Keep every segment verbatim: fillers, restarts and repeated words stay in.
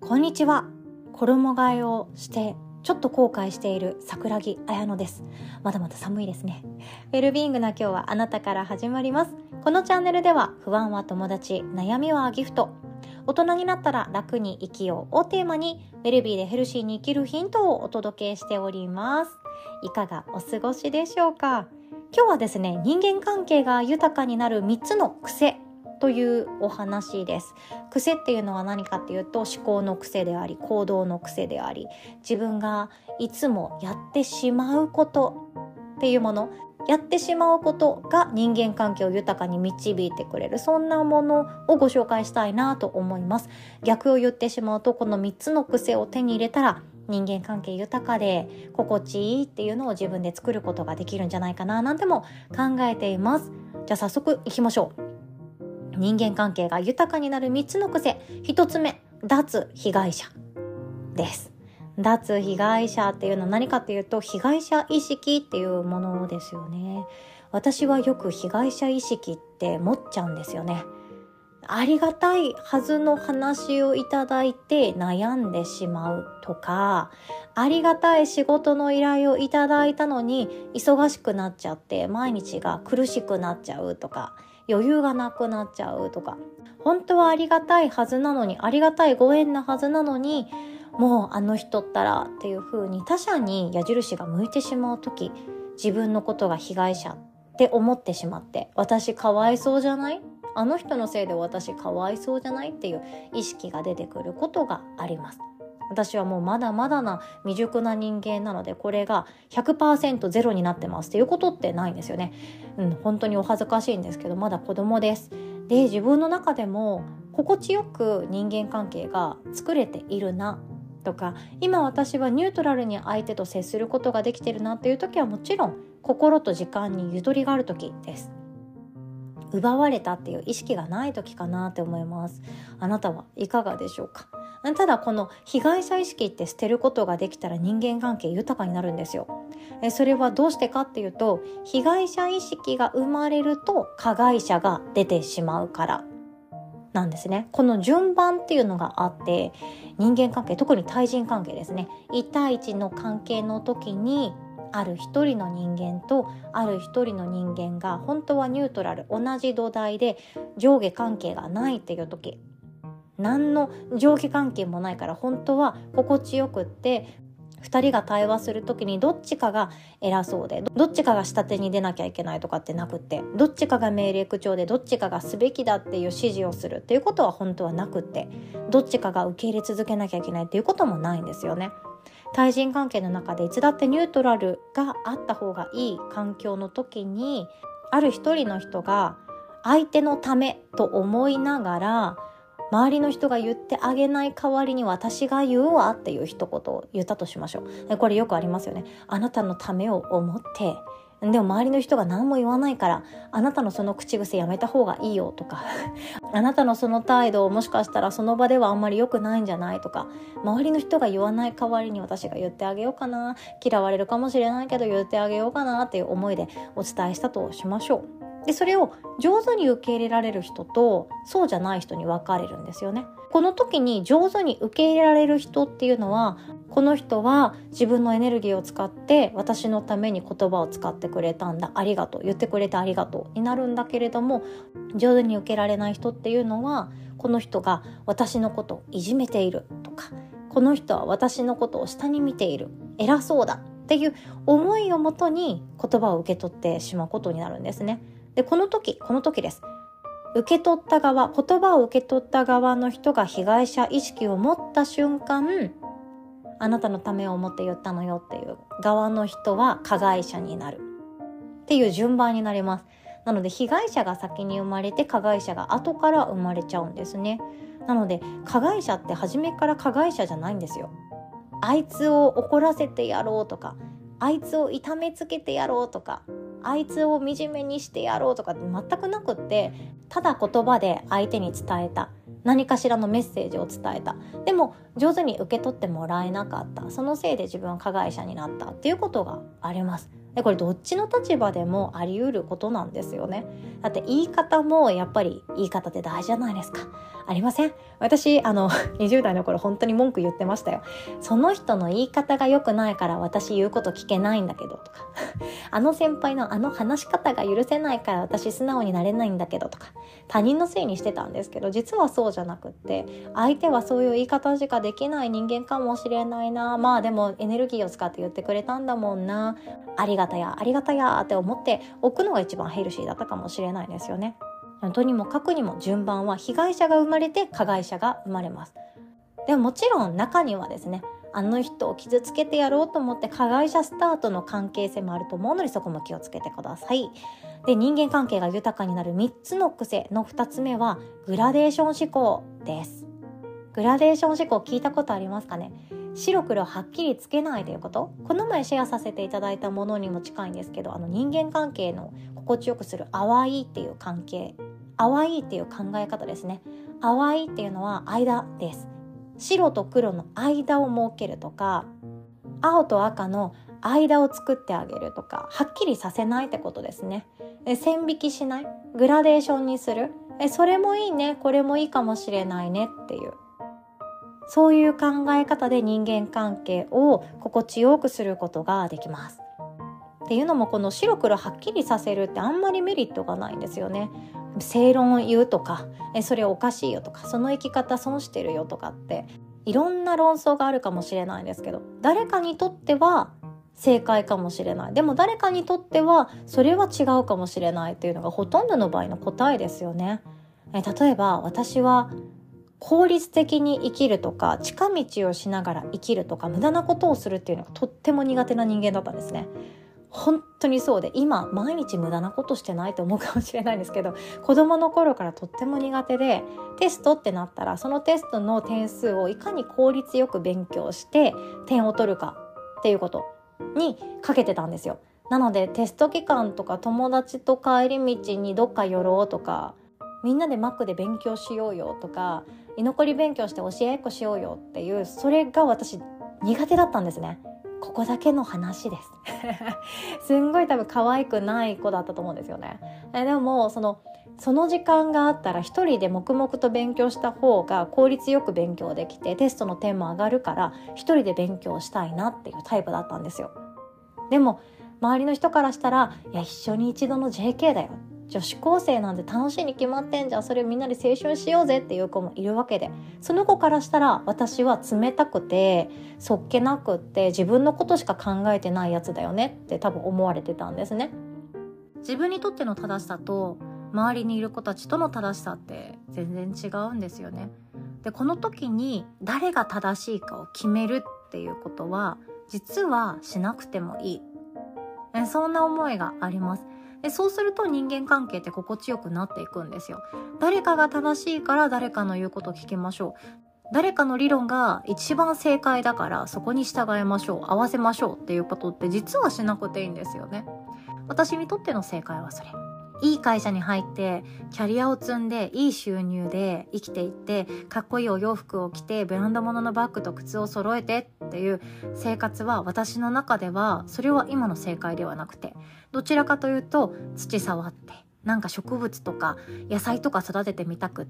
こんにちは。衣替えをしてちょっと後悔している桜木彩乃です。まだまだ寒いですね。ウェルビーイングな今日はあなたから始まります。このチャンネルでは不安は友達、悩みはギフト、大人になったら楽に生きようをテーマにウェルビーでヘルシーに生きるヒントをお届けしております。いかがお過ごしでしょうか。今日はですね、人間関係が豊かになるみっつの癖というお話です。癖っていうのは何かっていうと、思考の癖であり行動の癖であり、自分がいつもやってしまうことっていうもの、やってしまうことが人間関係を豊かに導いてくれる、そんなものをご紹介したいなと思います。逆を言ってしまうと、このみっつの癖を手に入れたら人間関係豊かで心地いいっていうのを自分で作ることができるんじゃないかななんても考えています。じゃあ早速いきましょう。人間関係が豊かになるみっつの癖。ひとつめ、脱被害者です。脱被害者っていうのは何かっていうと、被害者意識っていうものですよね。私はよく被害者意識って持っちゃうんですよね。ありがたいはずの話をいただいて悩んでしまうとか、ありがたい仕事の依頼をいただいたのに忙しくなっちゃって毎日が苦しくなっちゃうとか、余裕がなくなっちゃうとか、本当はありがたいはずなのに、ありがたいご縁なはずなのに、もうあの人ったらっていう風に他者に矢印が向いてしまうとき、自分のことが被害者って思ってしまって、私かわいそうじゃない？あの人のせいで私かわいそうじゃないっていう意識が出てくることがあります。私はもうまだまだな未熟な人間なので、これが ひゃくパーセント ゼロになってますっていうことってないんですよね。うん、本当にお恥ずかしいんですけど、まだ子供です。で、自分の中でも心地よく人間関係が作れているなとか、今私はニュートラルに相手と接することができてるなっていう時は、もちろん心と時間にゆとりがある時です。奪われたっていう意識がない時かなって思います。あなたはいかがでしょうか。ただこの被害者意識って捨てることができたら人間関係豊かになるんですよ。えそれはどうしてかっていうと、被害者意識が生まれると加害者が出てしまうからなんですね。この順番っていうのがあって、人間関係、特に対人関係ですね、い対いちの関係の時にある一人の人間とある一人の人間が本当はニュートラル、同じ土台で上下関係がないっていう時、何の上下関係もないから本当は心地よくって、二人が対話する時にどっちかが偉そうでどっちかが下手に出なきゃいけないとかってなくって、どっちかが命令口調でどっちかがすべきだっていう指示をするっていうことは本当はなくって、どっちかが受け入れ続けなきゃいけないっていうこともないんですよね。対人関係の中でいつだってニュートラルがあった方がいい環境の時に、ある一人の人が相手のためと思いながら、周りの人が言ってあげない代わりに私が言うわっていう一言を言ったとしましょう。これよくありますよね。あなたのためを思って、でも周りの人が何も言わないから、あなたのその口癖やめた方がいいよとかあなたのその態度もしかしたらその場ではあんまり良くないんじゃないとか、周りの人が言わない代わりに私が言ってあげようかな、嫌われるかもしれないけど言ってあげようかなっていう思いでお伝えしたとしましょう。で、それを上手に受け入れられる人とそうじゃない人に分かれるんですよね。この時に上手に受け入れられる人っていうのは、この人は自分のエネルギーを使って私のために言葉を使ってくれたんだ、ありがとう、言ってくれてありがとうになるんだけれども、上手に受けられない人っていうのは、この人が私のことをいじめているとか、この人は私のことを下に見ている、偉そうだっていう思いをもとに言葉を受け取ってしまうことになるんですね。で、この時、この時です。受け取った側、言葉を受け取った側の人が被害者意識を持った瞬間、あなたのためを思って言ったのよっていう側の人は加害者になるっていう順番になります。なので被害者が先に生まれて加害者が後から生まれちゃうんですね。なので加害者って初めから加害者じゃないんですよ。あいつを怒らせてやろうとか、あいつを痛めつけてやろうとか、あいつを惨めにしてやろうとかって全くなくって、ただ言葉で相手に伝えた、何かしらのメッセージを伝えた、でも上手に受け取ってもらえなかった、そのせいで自分は加害者になったっていうことがあります。で、これどっちの立場でもあり得ることなんですよね。だって言い方もやっぱり言い方って大事じゃないですか。 ありません？私あのにじゅう代の頃本当に文句言ってましたよ。その人の言い方が良くないから私言うこと聞けないんだけどとかあの先輩のあの話し方が許せないから私素直になれないんだけどとか、他人のせいにしてたんですけど、実はそうじゃなくって、相手はそういう言い方しかできない人間かもしれないな、まあでもエネルギーを使って言ってくれたんだもんな、ありがたやありがたやって思っておくのが一番ヘルシーだったかもしれないですよね。とにもかくにも順番は被害者が生まれて加害者が生まれます。でももちろん中にはですね、あの人を傷つけてやろうと思って加害者スタートの関係性もあると思うので、そこも気をつけてください。で、人間関係が豊かになるみっつの癖のふたつめはグラデーション思考です。グラデーション思考聞いたことありますかね？白黒はっきりつけないということ。この前シェアさせていただいたものにも近いんですけど、あの人間関係の心地よくする淡いっていう関係、淡いっていう考え方ですね。淡いっていうのは間です。白と黒の間を設けるとか、青と赤の間を作ってあげるとか、はっきりさせないってことですね。え線引きしない、グラデーションにする、えそれもいいね、これもいいかもしれないねっていう、そういう考え方で人間関係を心地よくすることができます。っていうのも、この白黒はっきりさせるってあんまりメリットがないんですよね。正論を言うとか、えそれおかしいよとか、その生き方損してるよとかっていろんな論争があるかもしれないんですけど、誰かにとっては正解かもしれない、でも誰かにとってはそれは違うかもしれないっていうのがほとんどの場合の答えですよね。え例えば私は効率的に生きるとか、近道をしながら生きるとか、無駄なことをするっていうのがとっても苦手な人間だったんですね。本当にそうで、今毎日無駄なことしてないと思うかもしれないんですけど、子供の頃からとっても苦手で、テストってなったらそのテストの点数をいかに効率よく勉強して点を取るかっていうことにかけてたんですよ。なのでテスト期間とか、友達と帰り道にどっか寄ろうとか、みんなでマックで勉強しようよとか、居残り勉強して教え合いっこしようよっていう、それが私苦手だったんですね。ここだけの話ですすんごい多分可愛くない子だったと思うんですよね。えでもそのその時間があったら一人で黙々と勉強した方が効率よく勉強できて、テストの点も上がるから一人で勉強したいなっていうタイプだったんですよ。でも周りの人からしたら、いや一緒に一度の ジェーケー だよ、女子高生なんて楽しいに決まってんじゃん、それみんなで青春しようぜっていう子もいるわけで、その子からしたら私は冷たくてそっけなくって自分のことしか考えてないやつだよねって多分思われてたんですね。自分にとっての正しさと周りにいる子たちとの正しさって全然違うんですよね。でこの時に誰が正しいかを決めるっていうことは実はしなくてもいい、えそんな思いがあります。でそうすると人間関係って心地よくなっていくんですよ。誰かが正しいから誰かの言うことを聞きましょう、誰かの理論が一番正解だからそこに従いましょう、合わせましょうっていうことって実はしなくていいんですよね。私にとっての正解はそれ、いい会社に入ってキャリアを積んでいい収入で生きていって、かっこいいお洋服を着てブランド物のバッグと靴を揃えてっていう生活は、私の中ではそれは今の正解ではなくて、どちらかというと土触ってなんか植物とか野菜とか育ててみたくって、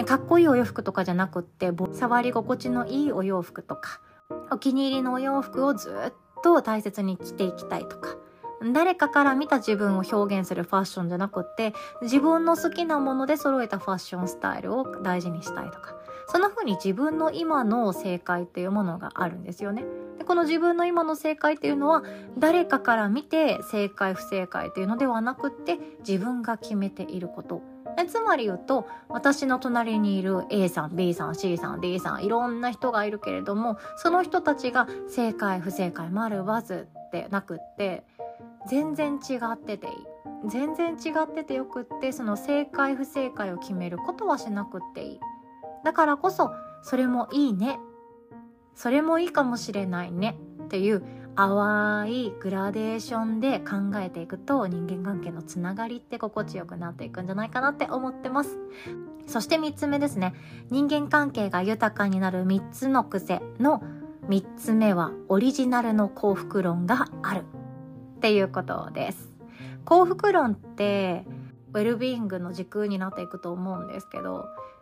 かっこいいお洋服とかじゃなくって、触り心地のいいお洋服とか、お気に入りのお洋服をずっと大切に着ていきたいとか、誰かから見た自分を表現するファッションじゃなくって、自分の好きなもので揃えたファッションスタイルを大事にしたいとか、そんな風に自分の今の正解っていうものがあるんですよね。でこの自分の今の正解っていうのは、誰かから見て正解不正解っていうのではなくって、自分が決めていること。えつまり言うと、私の隣にいる A さん、B さん、C さん、D さん、いろんな人がいるけれども、その人たちが正解不正解丸わずってなくって、全然違ってていい、全然違っててよくって、その正解不正解を決めることはしなくっていい。だからこそそれもいいね、それもいいかもしれないねっていう淡いグラデーションで考えていくと、人間関係のつながりって心地よくなっていくんじゃないかなって思ってます。そしてみっつめですね、人間関係が豊かになるみっつの癖のみっつめは、オリジナルの幸福論があるっていうことです。幸福論ってウェルビーイングの軸になっていくと思うんですけど、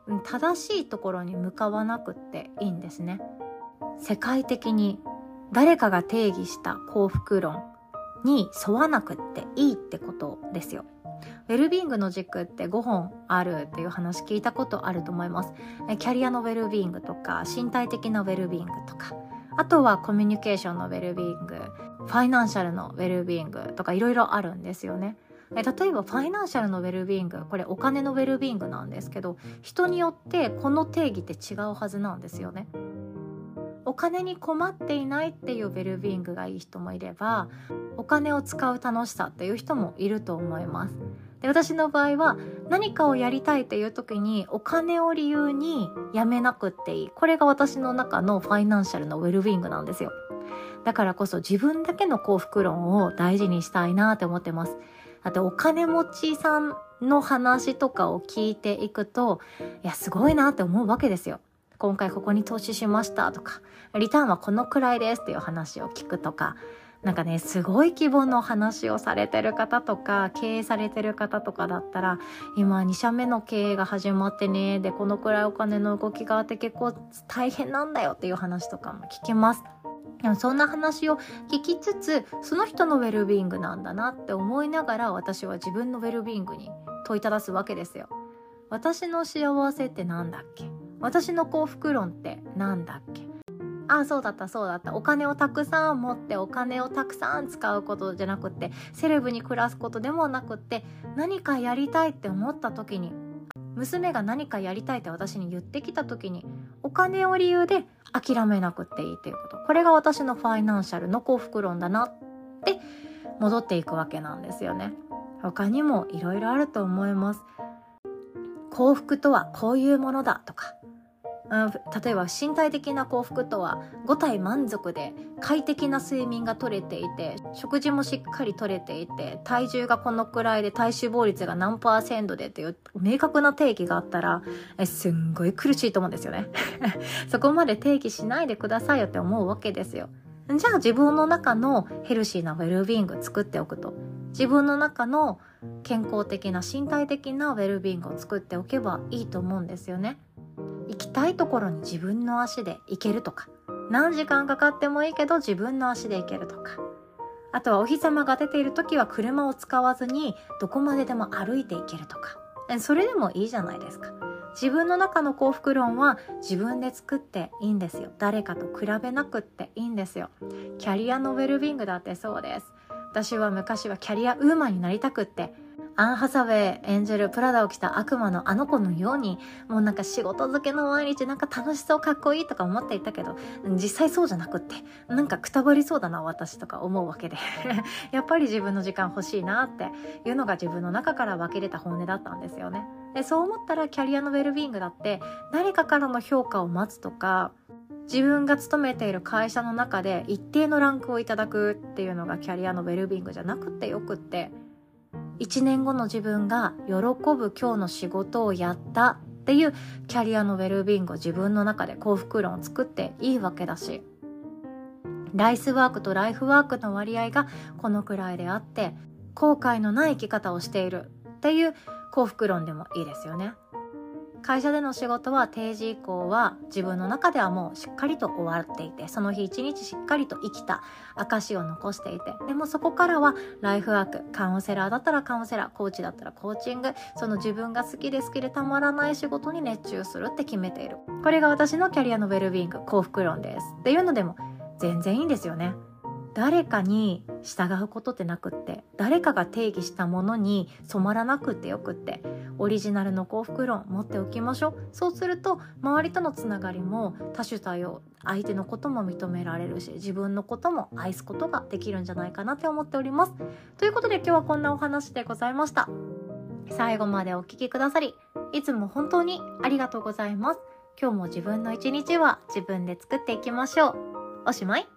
正しいところに向かわなくっていいんですね。世界的に誰かが定義した幸福論に沿わなくっていいってことですよ。ウェルビーイングの軸ってごほんあるっていう話聞いたことあると思います。キャリアのウェルビーイングとか、身体的なウェルビーイングとか、あとはコミュニケーションのウェルビーイング、ファイナンシャルのウェルビーイングとかいろいろあるんですよね。例えばファイナンシャルのウェルビーイング、これお金のウェルビーイングなんですけど、人によってこの定義って違うはずなんですよね。お金に困っていないっていうウェルビーイングがいい人もいれば、お金を使う楽しさっていう人もいると思います。で、私の場合は何かをやりたいっていう時にお金を理由にやめなくっていい、これが私の中のファイナンシャルのウェルビーイングなんですよ。だからこそ自分だけの幸福論を大事にしたいなって思ってます。だってお金持ちさんの話とかを聞いていくと、いやすごいなって思うわけですよ。今回ここに投資しましたとか、リターンはこのくらいですっていう話を聞くとか、なんかね、すごい規模の話をされてる方とか、経営されてる方とかだったら、今に社目の経営が始まってね、でこのくらいお金の動きがあって結構大変なんだよっていう話とかも聞きます。でもそんな話を聞きつつ、その人のウェルビーイングなんだなって思いながら、私は自分のウェルビーイングに問いただすわけですよ。私の幸せってなんだっけ？私の幸福論ってなんだっけ？ああ、そうだったそうだった。お金をたくさん持ってお金をたくさん使うことじゃなくって、セレブに暮らすことでもなくって、何かやりたいって思った時に、娘が何かやりたいって私に言ってきた時に、お金を理由で諦めなくっていいっていうこと、これが私のファイナンシャルの幸福論だなって戻っていくわけなんですよね。他にもいろいろあると思います。幸福とはこういうものだとか、うん、例えば身体的な幸福とは五体満足で快適な睡眠が取れていて、食事もしっかり取れていて、体重がこのくらいで体脂肪率が何パーセントでっていう明確な定義があったら、えすんごい苦しいと思うんですよねそこまで定義しないでくださいよって思うわけですよ。じゃあ自分の中のヘルシーなウェルビーイングを作っておくと、自分の中の健康的な身体的なウェルビーイングを作っておけばいいと思うんですよね。行きたいところに自分の足で行けるとか、何時間かかってもいいけど自分の足で行けるとか、あとはお日様が出ている時は車を使わずにどこまででも歩いていけるとか、それでもいいじゃないですか。自分の中の幸福論は自分で作っていいんですよ。誰かと比べなくっていいんですよ。キャリアのウェルビーイングだってそうです。私は昔はキャリアウーマンになりたくって、アン・ハサウェイ演じるプラダを着た悪魔のあの子のように、もうなんか仕事漬けの毎日、なんか楽しそう、かっこいいとか思っていたけど、実際そうじゃなくって、なんかくたばりそうだな私とか思うわけでやっぱり自分の時間欲しいなっていうのが自分の中から湧き出た本音だったんですよね。でそう思ったらキャリアのウェルビーイングだって誰かからの評価を待つとか、自分が勤めている会社の中で一定のランクをいただくっていうのがキャリアのウェルビーイングじゃなくてよくって、いちねんごの自分が喜ぶ今日の仕事をやったっていうキャリアのウェルビーイングを自分の中で幸福論を作っていいわけだし、ライスワークとライフワークの割合がこのくらいであって後悔のない生き方をしているっていう幸福論でもいいですよね。会社での仕事は定時以降は自分の中ではもうしっかりと終わっていて、その日一日しっかりと生きた証を残していて、でもそこからはライフワーク、カウンセラーだったらカウンセラー、コーチだったらコーチング、その自分が好きで好きでたまらない仕事に熱中するって決めている。これが私のキャリアのウェルビーイング、幸福論ですっていうのでも全然いいんですよね。誰かに従うことってなくって、誰かが定義したものに染まらなくってよくって、オリジナルの幸福論持っておきましょう。そうすると周りとのつながりも多種多様、相手のことも認められるし、自分のことも愛すことができるんじゃないかなって思っております。ということで今日はこんなお話でございました。最後までお聞きくださりいつも本当にありがとうございます。今日も自分の一日は自分で作っていきましょう。おしまい。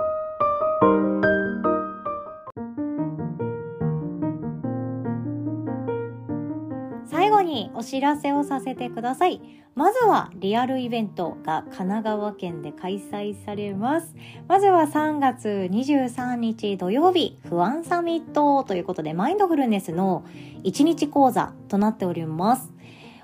最後にお知らせをさせてください。まずはリアルイベントが神奈川県で開催されます。まずはさんがつにじゅうさんにち土曜日、不安サミットということでマインドフルネスのいちにち講座となっております。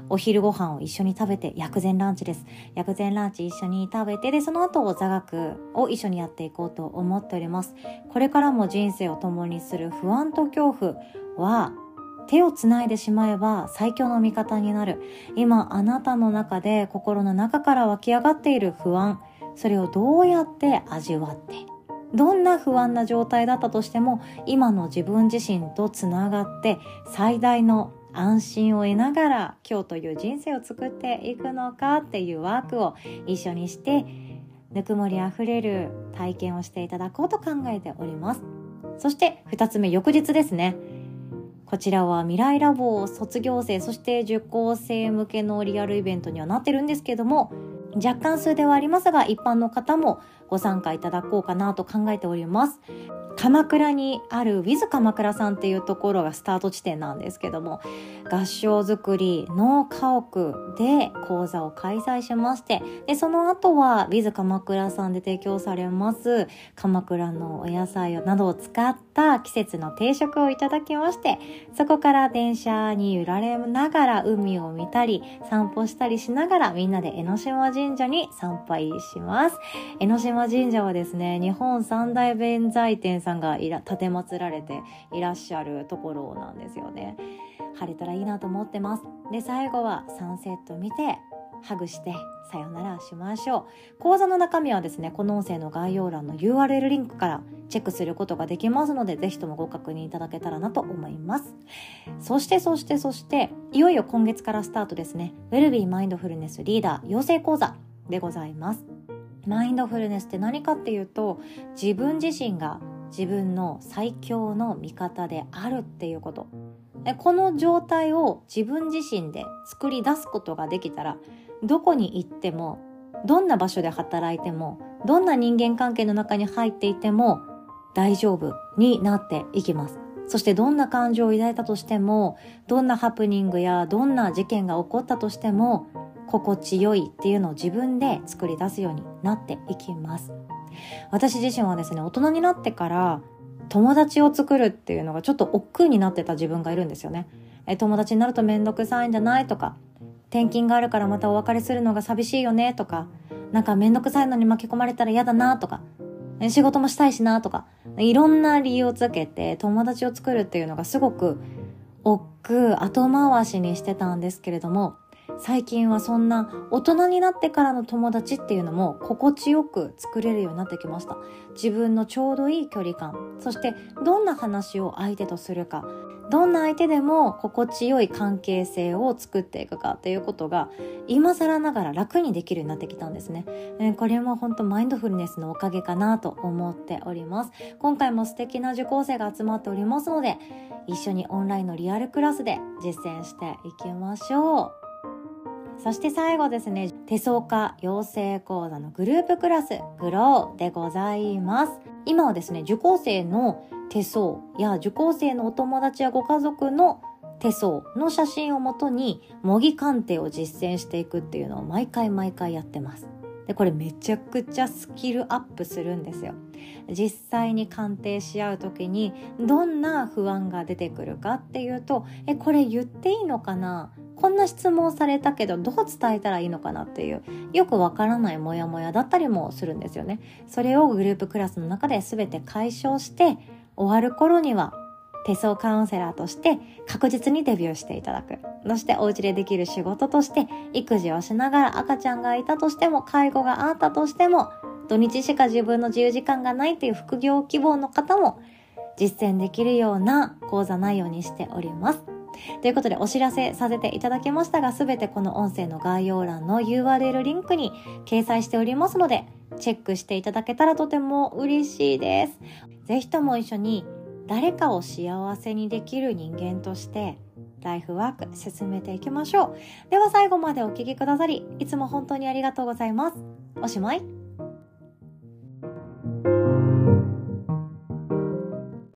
お昼ご飯を一緒に食べて、薬膳ランチです。薬膳ランチ一緒に食べて、で、その後座学を一緒にやっていこうと思っております。これからも人生を共にする不安と恐怖は、手をつないでしまえば最強の味方になる。今あなたの中で心の中から湧き上がっている不安、それをどうやって味わって、どんな不安な状態だったとしても今の自分自身とつながって最大の安心を得ながら今日という人生を作っていくのかっていうワークを一緒にしてぬくもりあふれる体験をしていただこうと考えております。そしてふたつめ、翌日ですね。こちらは未来ラボ卒業生、そして受講生向けのリアルイベントにはなってるんですけども、若干数ではありますが一般の方もご参加いただこうかなと考えております。鎌倉にある With 鎌倉さんっていうところがスタート地点なんですけども、合掌造りの家屋で講座を開催しまして、でその後は With 鎌倉さんで提供されます鎌倉のお野菜などを使った季節の定食をいただきまして、そこから電車に揺られながら海を見たり散歩したりしながらみんなで江ノ島神社に参拝します。江ノ島神社はですね、日本三大弁財天さんがいら立て祀られていらっしゃるところなんですよね。晴れたらいいなと思ってます。で、最後はサンセット見てハグしてさよならしましょう。講座の中身はですね、この音声の概要欄の ユーアールエル リンクからチェックすることができますので、ぜひともご確認いただけたらなと思います。そしてそしてそしていよいよ今月からスタートですね。ウェルビーマインドフルネスリーダー養成講座でございます。マインドフルネスって何かっていうと、自分自身が自分の最強の味方であるっていうこと。この状態を自分自身で作り出すことができたら、どこに行っても、どんな場所で働いても、どんな人間関係の中に入っていても大丈夫になっていきます。そしてどんな感情を抱いたとしても、どんなハプニングやどんな事件が起こったとしても、心地よいっていうのを自分で作り出すようになっていきます。私自身はですね、大人になってから友達を作るっていうのがちょっと億劫になってた自分がいるんですよね。え友達になるとめんどくさいんじゃないとか、転勤があるからまたお別れするのが寂しいよねとか、なんかめんどくさいのに巻き込まれたら嫌だなとか、仕事もしたいしなとか、いろんな理由をつけて友達を作るっていうのがすごく億劫後回しにしてたんですけれども、最近はそんな大人になってからの友達っていうのも心地よく作れるようになってきました。自分のちょうどいい距離感、そしてどんな話を相手とするか、どんな相手でも心地よい関係性を作っていくかっていうことが今更ながら楽にできるようになってきたんですね。えー、これも本当マインドフルネスのおかげかなと思っております。今回も素敵な受講生が集まっておりますので、一緒にオンラインのリアルクラスで実践していきましょう。そして最後ですね、手相家養成講座のグループクラスグローでございます。今はですね、受講生の手相や受講生のお友達やご家族の手相の写真をもとに模擬鑑定を実践していくっていうのを毎回毎回やってます。で、これめちゃくちゃスキルアップするんですよ。実際に鑑定し合うときにどんな不安が出てくるかっていうと、え、これ言っていいのかな？こんな質問されたけどどう伝えたらいいのかなっていうよくわからないモヤモヤだったりもするんですよね。それをグループクラスの中で全て解消して終わる頃には手相カウンセラーとして確実にデビューしていただく。そしてお家でできる仕事として育児をしながら赤ちゃんがいたとしても介護があったとしても土日しか自分の自由時間がないっていう副業希望の方も実践できるような講座内容にしております。ということでお知らせさせていただきましたが、すべてこの音声の概要欄の ユーアールエル リンクに掲載しておりますので、チェックしていただけたらとても嬉しいです。ぜひとも一緒に誰かを幸せにできる人間としてライフワーク進めていきましょう。では最後までお聞きくださりいつも本当にありがとうございます。おしまい。